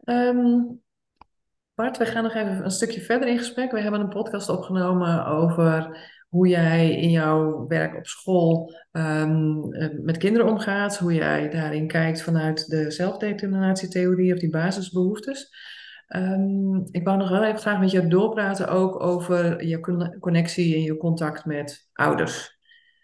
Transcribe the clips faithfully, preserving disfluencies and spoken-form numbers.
Um, Bart, we gaan nog even een stukje verder in gesprek. We hebben een podcast opgenomen over hoe jij in jouw werk op school ehm, eh, met kinderen omgaat, hoe jij daarin kijkt vanuit de zelfdeterminatietheorie of die basisbehoeftes. Ehm, ik wou nog wel even graag met je doorpraten ook over je conne- connectie en je contact met ouders.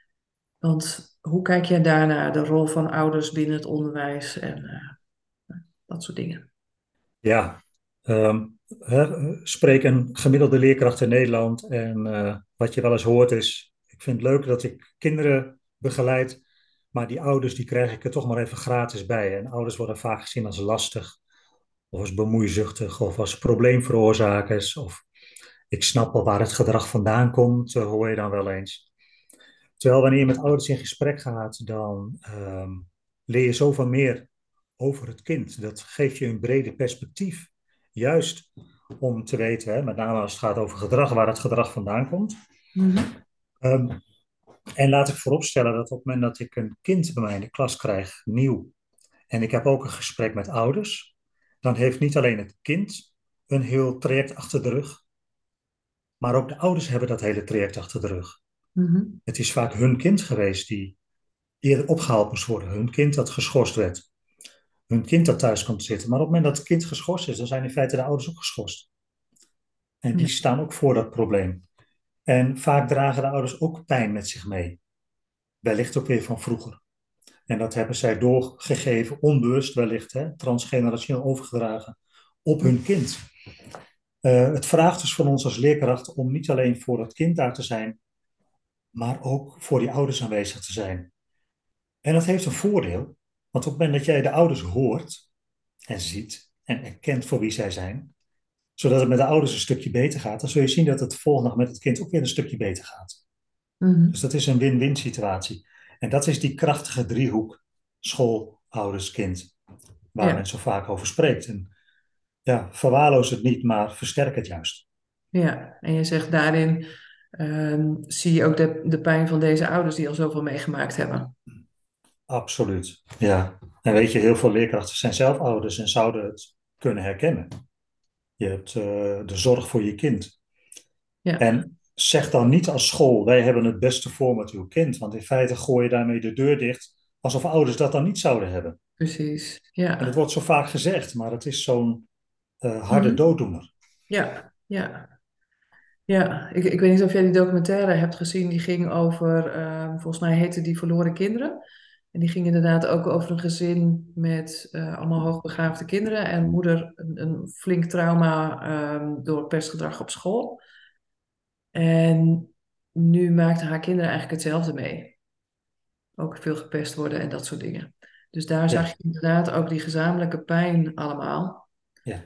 Want hoe kijk jij daarnaar, de rol van ouders binnen het onderwijs en eh, dat soort dingen? Ja, ehm, hè, spreek een gemiddelde leerkracht in Nederland en eh, wat je wel eens hoort is, ik vind het leuk dat ik kinderen begeleid, maar die ouders die krijg ik er toch maar even gratis bij. En ouders worden vaak gezien als lastig, of als bemoeizuchtig, of als probleemveroorzakers, of ik snap wel waar het gedrag vandaan komt, eh, hoor je dan wel eens. Terwijl wanneer je met ouders in gesprek gaat, dan ehm, leer je zoveel meer over het kind. Dat geeft je een breder perspectief. Juist om te weten, hè, met name als het gaat over gedrag, waar het gedrag vandaan komt. Mhm. Ehm, en laat ik vooropstellen dat op het moment dat ik een kind bij mij in de klas krijg, nieuw, en ik heb ook een gesprek met ouders, dan heeft niet alleen het kind een heel traject achter de rug, maar ook de ouders hebben dat hele traject achter de rug. Mhm. Het is vaak hun kind geweest die eerder opgehaald moest worden. Hun kind dat geschorst werd. Hun kind dat thuis komt zitten. Maar op het moment dat het kind geschorst is, dan zijn in feite de ouders ook geschorst. En die Ja. staan ook voor dat probleem. En vaak dragen de ouders ook pijn met zich mee. Wellicht ook weer van vroeger. En dat hebben zij doorgegeven, onbewust wellicht, hè, transgenerationeel overgedragen op hun kind. Uh, het vraagt dus van ons als leerkracht om niet alleen voor het kind daar te zijn, maar ook voor die ouders aanwezig te zijn. En dat heeft een voordeel, want op het moment dat jij de ouders hoort en ziet en erkent voor wie zij zijn, zodat het met de ouders een stukje beter gaat, dan zul je zien dat het de volgende dag met het kind ook weer een stukje beter gaat. Dus Mhm. dat is een win-win situatie. En dat is die krachtige driehoek school, ouders, kind, waar Ja. men zo vaak over spreekt. En ja, verwaarloos het niet, maar versterk het juist. Ja. En je zegt daarin ehm, zie je ook de, de pijn van deze ouders die al zoveel meegemaakt hebben. Absoluut, ja. En weet je, heel veel leerkrachten zijn zelf ouders en zouden het kunnen herkennen. Je hebt uh, de zorg voor je kind. Ja, En zeg dan niet als school, wij hebben het beste voor met uw kind. Want in feite gooi je daarmee de deur dicht, alsof ouders dat dan niet zouden hebben. precies. En het Ja. wordt zo vaak gezegd, maar het is zo'n uh, harde Mhm. dooddoener. Ja. Ja. Ja. Ik, ik weet niet of jij die documentaire hebt gezien. Die ging over, ehm, volgens mij heette die Verloren Kinderen. En die ging inderdaad ook over een gezin met eh, allemaal hoogbegaafde kinderen. En moeder een, een flink trauma ehm, door pestgedrag op school. En nu maakten haar kinderen eigenlijk hetzelfde mee. Ook veel gepest worden en dat soort dingen. Dus daar zag Ja, je inderdaad ook die gezamenlijke pijn allemaal. ja,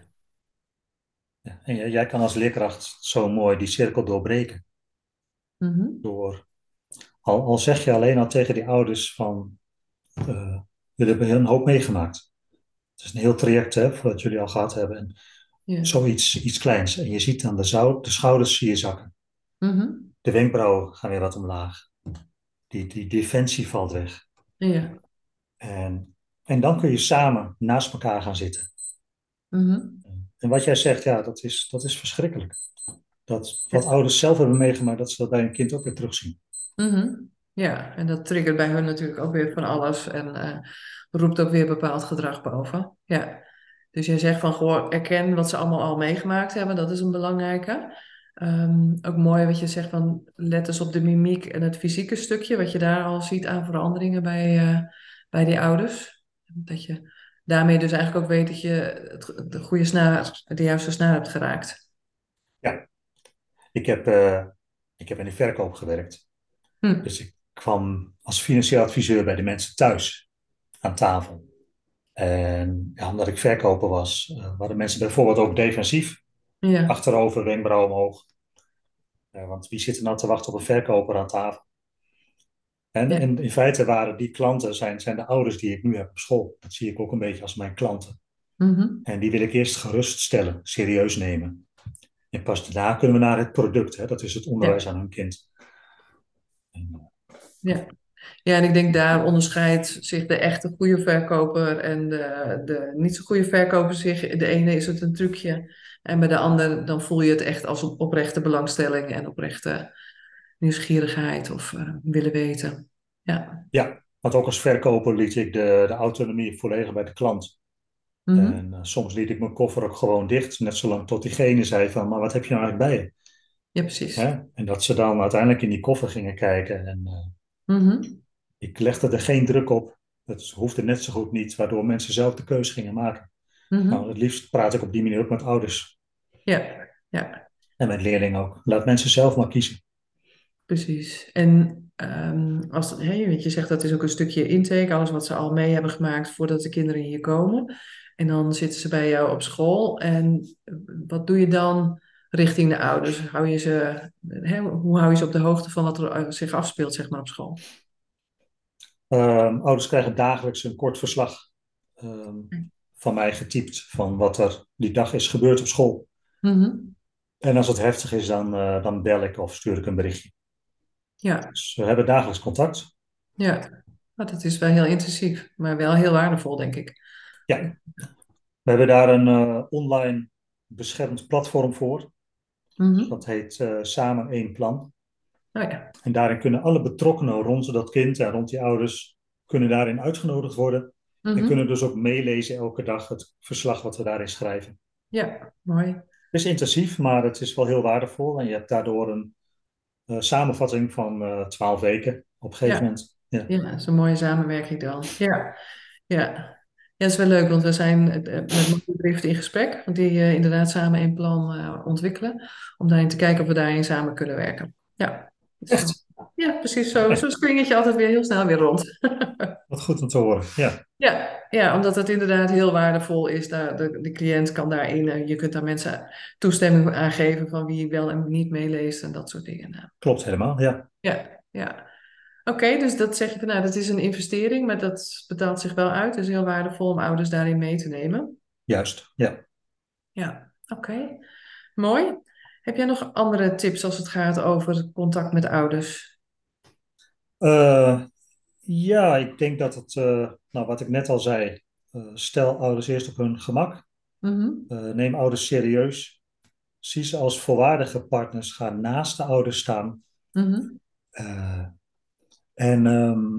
ja. En jij, jij kan als leerkracht zo mooi die cirkel doorbreken. Mhm. Door, al, al zeg je alleen al tegen die ouders van, uh, jullie hebben een hoop meegemaakt. Het is een heel traject hè, voordat jullie al gehad hebben. En Ja. zoiets iets kleins. En je ziet dan de, zou, de schouders zie je zakken. Mhm. De wenkbrauwen gaan weer wat omlaag. Die, die defensie valt weg. Ja. En, en dan kun je samen naast elkaar gaan zitten. Mhm. En wat jij zegt, ja, dat is, dat is verschrikkelijk. Dat wat Ja. ouders zelf hebben meegemaakt, dat ze dat bij een kind ook weer terugzien. Mhm. Ja, en dat triggert bij hun natuurlijk ook weer van alles en eh, roept ook weer bepaald gedrag boven. Ja. Dus jij zegt van, goh, erken wat ze allemaal al meegemaakt hebben, dat is een belangrijke. Ehm, ook mooi wat je zegt van, let eens op de mimiek en het fysieke stukje, wat je daar al ziet aan veranderingen bij, eh, bij die ouders. Dat je daarmee dus eigenlijk ook weet dat je het, de goede snaar, de juiste snaar hebt geraakt. Ja, ik heb, uh, ik heb in de verkoop gewerkt. Hm. Dus ik kwam als financieel adviseur bij de mensen thuis aan tafel. En ja, omdat ik verkoper was, uh, waren mensen bijvoorbeeld ook defensief. Ja, Achterover, wenkbrauw omhoog. Uh, want wie zit er nou te wachten op een verkoper aan tafel? En, ja. en in feite waren die klanten zijn, zijn de ouders die ik nu heb op school. Dat zie ik ook een beetje als mijn klanten. Mhm. En die wil ik eerst geruststellen, serieus nemen. En pas daarna kunnen we naar het product. Hè? Dat is het onderwijs Ja, aan hun kind. En, ja. Ja, en ik denk daar onderscheidt zich de echte goede verkoper en de, de niet zo goede verkoper zich. De ene is het een trucje en bij de ander dan voel je het echt als een oprechte belangstelling en oprechte nieuwsgierigheid of eh, willen weten. Ja. Ja, want ook als verkoper liet ik de, de autonomie volledig bij de klant. Mhm. En eh, soms liet ik mijn koffer ook gewoon dicht, net zolang tot diegene zei van, maar wat heb je nou eigenlijk bij je? Ja, precies. Hè? En dat ze dan uiteindelijk in die koffer gingen kijken. En eh, Mhm. ik legde er geen druk op. Dat hoefde net zo goed niet, waardoor mensen zelf de keuze gingen maken. Nou, Mhm. het liefst praat ik op die manier ook met ouders Ja, ja. en met leerlingen ook. Laat mensen zelf maar kiezen. Precies. En ehm, als, hè, weet je zegt dat is ook een stukje intake, alles wat ze al mee hebben gemaakt voordat de kinderen hier komen. En dan zitten ze bij jou op school. En eh, wat doe je dan richting de ouders? Hou je ze, hè, hoe hou je ze op de hoogte van wat er eh, zich afspeelt, zeg maar, op school? Ehm, ouders krijgen dagelijks een kort verslag ehm, van mij getypt van wat er die dag is gebeurd op school. Mhm. En als het heftig is, dan, eh, dan bel ik of stuur ik een berichtje. Ja, Dus we hebben dagelijks contact. ja. Maar dat is wel heel intensief, maar wel heel waardevol, denk ik. Ja, we hebben daar een eh, online beschermd platform voor. Mhm. Dat heet eh, Samen één plan. Oh ja. En daarin kunnen alle betrokkenen rond dat kind en rond die ouders kunnen daarin uitgenodigd worden. En Mhm. kunnen dus ook meelezen elke dag het verslag wat we daarin schrijven. Ja, mooi. Het is intensief, maar het is wel heel waardevol. En je hebt daardoor een eh, samenvatting van eh, twaalf weken op een gegeven Ja. moment. Ja, Ja, dat is een mooie samenwerking dan. Ja, ja. Ja, dat is wel leuk, want we zijn eh, met Milieudrift in gesprek, want die eh, inderdaad samen een plan eh, ontwikkelen, om daarin te kijken of we daarin samen kunnen werken. Ja, dus, eh, echt. ja, precies zo. Ja, Zo spring je altijd weer heel snel weer rond. wat goed om te horen. Ja, Ja, ja, omdat het inderdaad heel waardevol is. Daar, de, de cliënt kan daarin, eh, je kunt daar mensen toestemming aangeven van wie wel en niet meeleest en dat soort dingen. Nou, klopt helemaal. Ja, ja, ja. Oké, dus dat zeg je van nou, dat is een investering, maar dat betaalt zich wel uit. Het is heel waardevol om ouders daarin mee te nemen. juist. Ja. Ja, oké. Mooi. Heb jij nog andere tips als het gaat over contact met ouders? Eh, ja, ik denk dat het, eh, nou, wat ik net al zei, eh, stel ouders eerst op hun gemak. Mhm, Eh, neem ouders serieus. Zie ze als volwaardige partners. Ga naast de ouders staan. mhm, Eh, en ehm,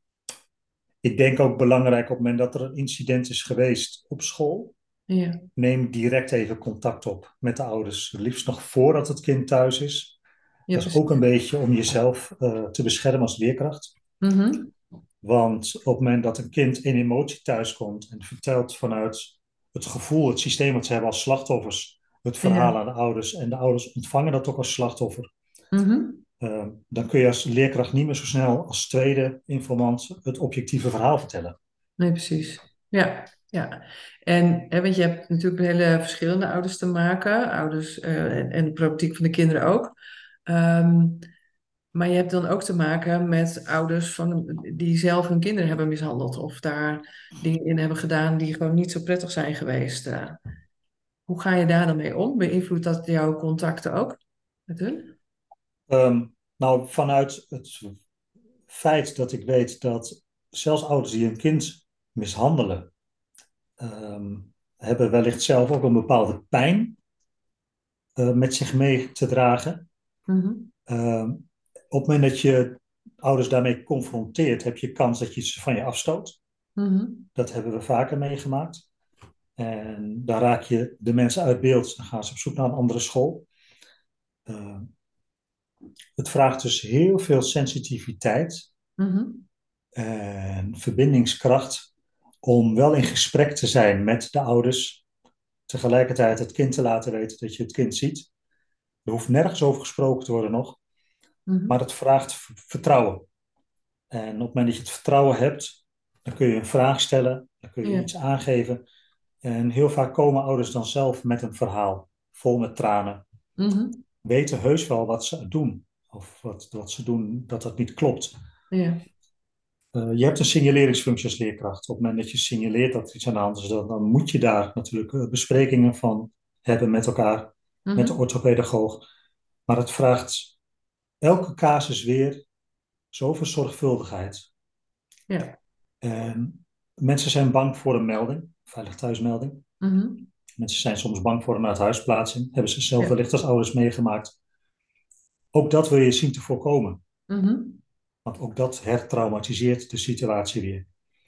ik denk ook belangrijk op het moment dat er een incident is geweest op school. ja, Neem direct even contact op met de ouders. Liefst nog voordat het kind thuis is. ja, Dat is ook precies. een beetje om jezelf eh, te beschermen als leerkracht. Mhm, Want op het moment dat een kind in emotie thuiskomt en vertelt vanuit het gevoel, het systeem wat ze hebben als slachtoffers, het verhaal ja, aan de ouders en de ouders ontvangen dat ook als slachtoffer, mhm. uh, dan kun je als leerkracht niet meer zo snel als tweede informant het objectieve verhaal vertellen. Nee, precies. Ja, ja. En hè, want je hebt natuurlijk met hele verschillende ouders te maken, ouders eh, en, en de problematiek van de kinderen ook. Ehm, maar je hebt dan ook te maken met ouders van, die zelf hun kinderen hebben mishandeld of daar dingen in hebben gedaan die gewoon niet zo prettig zijn geweest. Eh, hoe ga je daar dan mee om? Beïnvloedt dat jouw contacten ook met hun? Um, nou, vanuit het feit dat ik weet dat zelfs ouders die een kind mishandelen, um, hebben wellicht zelf ook een bepaalde pijn uh, met zich mee te dragen. Mhm, Um, op het moment dat je ouders daarmee confronteert, heb je kans dat je ze van je afstoot. mhm, Dat hebben we vaker meegemaakt. En dan raak je de mensen uit beeld, dan gaan ze op zoek naar een andere school. Uh, het vraagt dus heel veel sensitiviteit mhm. en verbindingskracht om wel in gesprek te zijn met de ouders. Tegelijkertijd het kind te laten weten dat je het kind ziet. Er hoeft nergens over gesproken te worden nog, maar Mhm. het vraagt vertrouwen. En op het moment dat je het vertrouwen hebt, dan kun je een vraag stellen, dan kun je Ja. iets aangeven. En heel vaak komen ouders dan zelf met een verhaal, vol met tranen. Mhm. Weten heus wel wat ze doen, of wat, wat ze doen, dat dat niet klopt. Ja. Uh, je hebt een signaleringsfunctie als leerkracht. Op het moment dat je signaleert dat er iets aan de hand is, dan, dan moet je daar natuurlijk uh, besprekingen van hebben met elkaar, met de Mhm. orthopedagoog. Maar het vraagt elke casus weer zoveel zorgvuldigheid. Ja. En mensen zijn bang voor een melding, veilig thuismelding. Mhm. Mensen zijn soms bang voor een uithuisplaatsing. Hebben ze zelf Ja. wellicht als ouders meegemaakt. Ook dat wil je zien te voorkomen. Mhm. Want ook dat hertraumatiseert de situatie weer.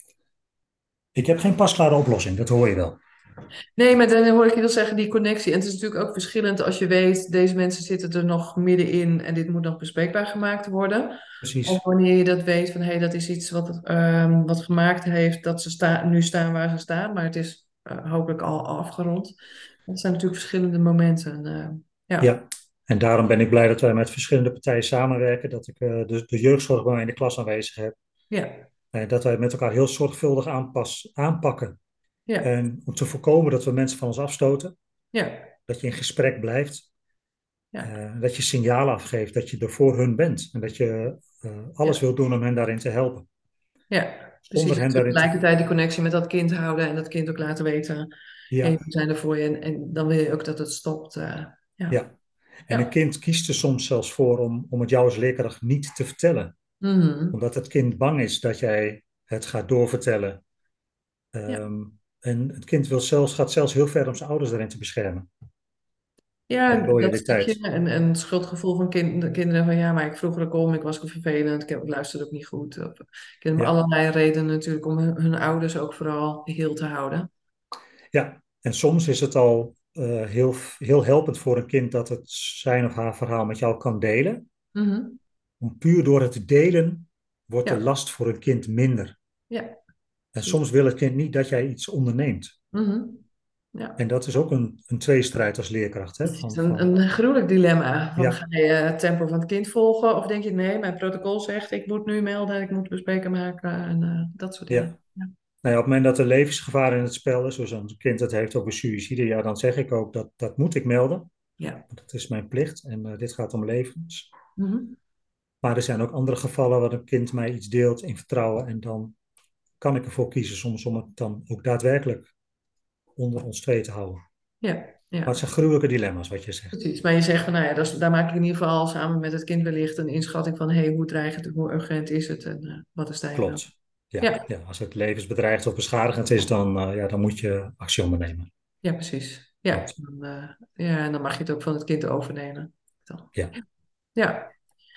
Ik heb geen pasklare oplossing, dat hoor je wel. Nee, maar dan hoor ik je wel zeggen, die connectie. En het is natuurlijk ook verschillend als je weet, deze mensen zitten er nog middenin en dit moet nog bespreekbaar gemaakt worden. Of Precies. wanneer je dat weet van, hé, hey, dat is iets wat, ehm, wat gemaakt heeft dat ze sta nu staan waar ze staan, maar het is eh, hopelijk al afgerond. Dat zijn natuurlijk verschillende momenten. eh, ja, Ja, en daarom ben ik blij dat wij met verschillende partijen samenwerken. Dat ik eh, de, de jeugdzorg bij mij in de klas aanwezig heb. ja, Eh, dat wij met elkaar heel zorgvuldig aanpas, aanpakken. ja, En om te voorkomen dat we mensen van ons afstoten. ja, Dat je in gesprek blijft. ja, Eh, dat je signalen afgeeft dat je er voor hun bent. En dat je eh, alles ja, wil doen om hen daarin te helpen. ja. Precies. Zonder En hen daarin te... tegelijkertijd die connectie met dat kind houden en dat kind ook laten weten, hé, Ja, we zijn er voor je. En, en dan wil je ook dat het stopt. eh, ja. ja. En een Ja. kind kiest er soms zelfs voor om, om het jou als leerkracht niet te vertellen. Mhm. Omdat het kind bang is dat jij het gaat doorvertellen. Ja. Ehm, en het kind wil zelfs, gaat zelfs heel ver om zijn ouders daarin te beschermen. Bij Ja, dat stukje loyaliteit. en en het schuldgevoel van kind, kinderen van ja, maar ik vroeg er ook om, ik was ook vervelend, ik, heb, ik luisterde ook niet goed. Of, ik heb Ja, allerlei redenen natuurlijk om hun, hun ouders ook vooral heel te houden. ja. En soms is het al eh, heel, heel helpend voor een kind dat het zijn of haar verhaal met jou kan delen. Mhm. Om puur door het te delen wordt de Ja, last voor een kind minder. ja, En precies. soms wil het kind niet dat jij iets onderneemt. Mhm. Ja. En dat is ook een, een tweestrijd als leerkracht. Hè? Het is Van, een, van, een gruwelijk dilemma. Van, ja, ga je het tempo van het kind volgen? Of denk je, nee, mijn protocol zegt, ik moet nu melden, ik moet bespreken maken en eh, dat soort ja. dingen. Ja. Nou ja, op het moment dat er levensgevaar in het spel is, zoals een kind het heeft over suïcide, ja, dan zeg ik ook dat dat moet ik melden. Ja. Dat is mijn plicht en uh, dit gaat om levens. Mhm. Maar er zijn ook andere gevallen waar een kind mij iets deelt in vertrouwen en dan kan ik ervoor kiezen soms om het dan ook daadwerkelijk onder ons twee te houden. Ja. Maar het Ja. zijn gruwelijke dilemma's wat je zegt. Precies, maar je zegt van, nou ja, dat is- daar maak ik in ieder geval samen met het kind wellicht een inschatting van, hé, hey, hoe dreigend, hoe urgent is het en eh, wat is daarin nodig? Klopt. Ja, Ja, ja, als het levensbedreigend of beschadigend is, dan, uh, ja, dan moet je actie ondernemen. ja, precies. Ja, Klopt. dan, eh, ja, en dan mag je het ook van het kind overnemen. Dan. Ja, Ja,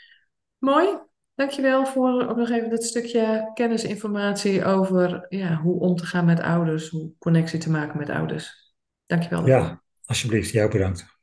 mooi. Dankjewel voor ook nog even dat stukje kennisinformatie over ja, hoe om te gaan met ouders, hoe connectie te maken met ouders. Dankjewel daarvoor. ja, alsjeblieft. Jij ook bedankt.